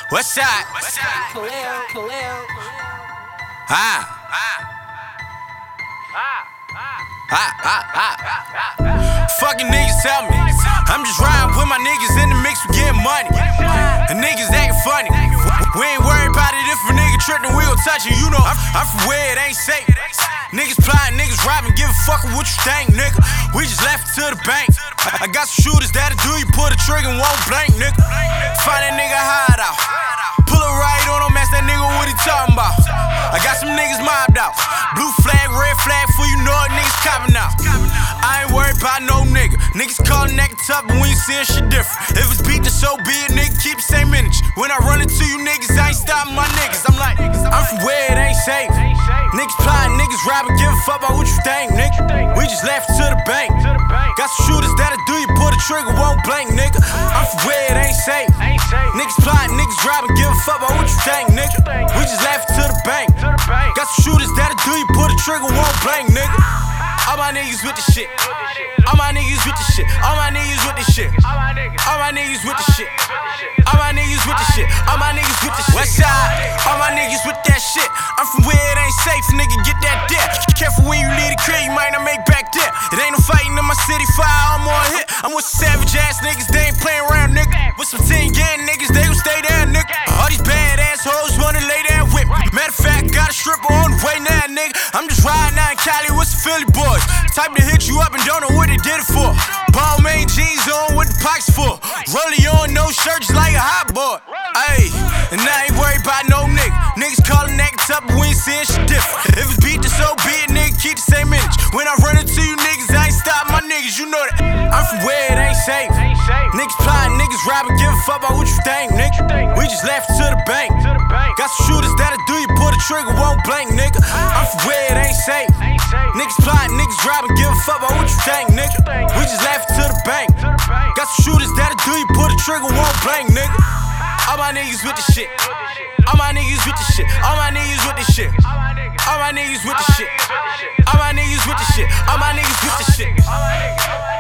West side. Fucking niggas tell me I'm just riding with my niggas in the mix, we getting money. And niggas acting funny. We ain't worried about it if a nigga tripped and we gon' touch it. You know I'm from where it ain't safe. Niggas plotting, niggas robbing, give a fuck what you think, nigga. We just left it to the bank. I got some shooters that'll do you, pull the trigger and won't blank, nigga. Find that nigga hideout, pull it right on him, ask that nigga what he talking about. I got some niggas mobbed out, blue flag, red flag, for you know it, niggas copping out. I ain't worried about no nigga. Niggas calling acting tough, but we ain't seeing shit different. If it's beat, then so be it, nigga, keep the same energy. When I run into you niggas, I ain't stopping my niggas. I'm like, I'm from where it ain't safe. Niggas plotting, niggas robbing, give a fuck about what you think, nigga. We just left it to the bank. Got some shooters that'll do you, pull the trigger, won't blank, nigga. I'm from where it ain't safe. Niggas plotting, niggas robbing, give a fuck about what you think, nigga. We just left it to the bank. Got some shooters that'll do you, pull the trigger, won't blank, nigga. All my niggas with the shit. All my niggas with the shit. All my niggas with the shit. All my niggas with the shit. All my niggas with the shit. All my niggas with the shit. West side. All my niggas with that shit. I'm from where it ain't safe, nigga, get that death. Careful when you leave the crib, you might not make back there. It ain't no fighting in my city, fire, I'm on hit. I'm with savage ass niggas, they ain't playing around, nigga. With some 10 gang niggas, they gon' stay there, nigga. All these bad ass hoes wanna lay down with me. Matter of fact, got a stripper on the way now, nigga. I'm just riding out in Cali with some Philly boys. Type to hit you up and don't know what they did it for. Ball main jeans on with the pockets full. Rollie on, no shirt, just like a hot boy. Ayy, and I ain't worried about no nigga. Niggas calling acting tough, but we ain't seeing shit different. If it's beat, then so be it, nigga, keep the same energy. When I run into you niggas, I ain't stopping my niggas, you know that. I'm from where it ain't safe. Niggas plotting, niggas robbing, give a fuck about what you think, nigga. We just left it to the bank. Got some shooters that'll do you, pull the trigger, won't blank, nigga. I'm from where it ain't safe. Niggas plotting, niggas robbing, give a fuck about what you think, nigga. We just left it to the bank. Got some shooters that'll do you, pull the trigger, won't blank, nigga. All my niggas with the shit. All my niggas with the shit. All my niggas with the shit. All my niggas with the shit. All my niggas with the shit. All my niggas with the shit.